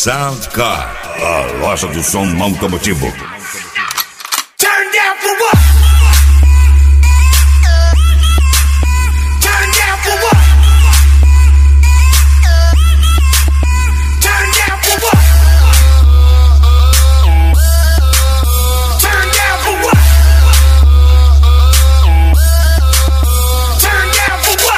Sound Car, a loja de som automotivo. Turn down for what? Turn down for what? Turn down for what? Turn down for what? Turn down for what?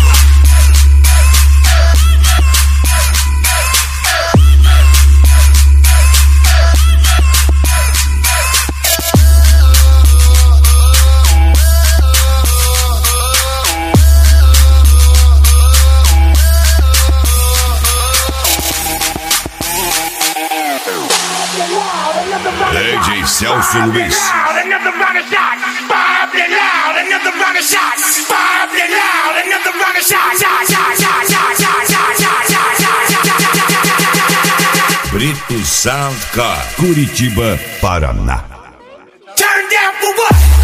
DJ Celso Luiz. Another round of shots. Bob it loud. Another round of shots. Bob it loud. Another round of shots. Brito Sound Car, Curitiba, Paraná. Turn down for what?